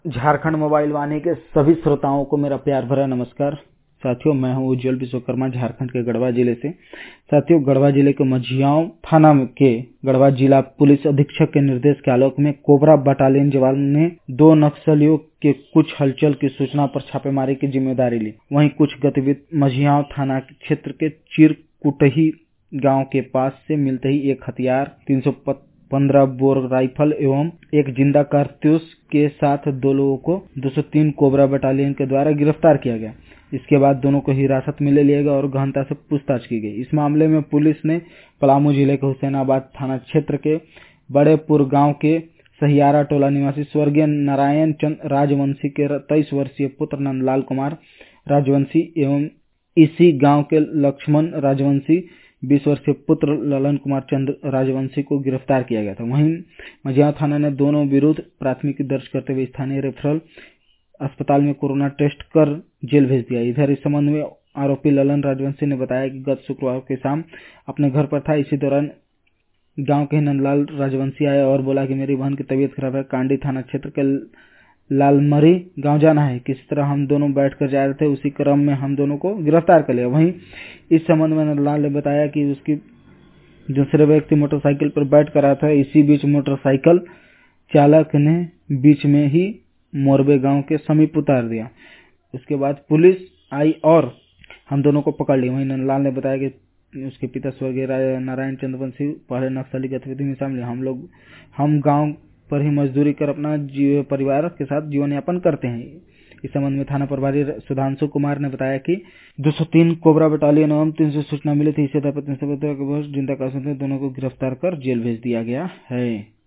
Jharkhand mobile वाणी के सभी श्रोताओं को मेरा प्यार भरा नमस्कार। साथियों, मैं हूं उज्जवल विश्वकर्मा, झारखंड के गढ़वा जिले से। साथियों, गढ़वा जिले के मझियाओं थाना के गढ़वा जिला पुलिस अधीक्षक के निर्देश के आलोक में कोबरा बटालियन जवान ने 2 नक्सलियों के कुछ हलचल की सूचना पर छापेमारी की जिम्मेदारी ली। वहीं कुछ गतिविधि मझियाओं थाना क्षेत्र के चिरकुटही गाँव के पास से मिलते ही एक हथियार 315 बोर राइफल एवं एक जिंदा कारतूस के साथ 2 लोगों को 203 कोबरा बटालियन के द्वारा गिरफ्तार किया गया। इसके बाद दोनों को हिरासत में ले लिया गया और गहनता से पूछताछ की गई। इस मामले में पुलिस ने पलामू जिले के हुसैनाबाद थाना क्षेत्र के बड़ेपुर गांव के सहियारा टोला निवासी स्वर्गीय नारायण चंद राजवंशी के 23 वर्षीय पुत्र नंदलाल कुमार राजवंशी एवं इसी गांव के लक्ष्मण राजवंशी 20 वर्षीय पुत्र ललन कुमार चंद राजवंशी को गिरफ्तार किया गया था। वहीं मझियां थाना ने दोनों विरुद्ध प्राथमिकी दर्ज करते हुए स्थानीय रेफरल अस्पताल में कोरोना टेस्ट कर जेल भेज दिया। इधर इस संबंध में आरोपी ललन राजवंशी ने बताया कि गत शुक्रवार की शाम अपने घर पर था। इसी दौरान गांव के नंदलाल राजवंशी आया और बोला कि मेरी बहन की तबीयत खराब है, कांडी थाना क्षेत्र के लालमरी गांव जाना है। किसी तरह हम दोनों बैठकर जा रहे थे, उसी क्रम में हम दोनों को गिरफ्तार कर लिया। वहीं इस संबंध में नंदलाल ने बताया कि उसकी दूसरे व्यक्ति मोटरसाइकिल पर बैठ कर आया था। इसी बीच मोटरसाइकिल चालक ने बीच में ही मोरबे गांव के समीप उतार दिया। उसके बाद पुलिस आई और हम दोनों को पकड़ लिया। वहीं नंदलाल ने बताया कि उसके पिता स्वर्गीय नारायण चंद्रवंशी पहले नक्सली गतिविधि में शामिल। हम गांव पर ही मजदूरी कर अपना परिवार के साथ जीवन यापन करते हैं। इस संबंध में थाना प्रभारी सुधांशु कुमार ने बताया कि 203 कोबरा बटालियन एवं 300 सूचना मिली थी। इसी आधार पर जिंदा दोनों को गिरफ्तार कर जेल भेज दिया गया है।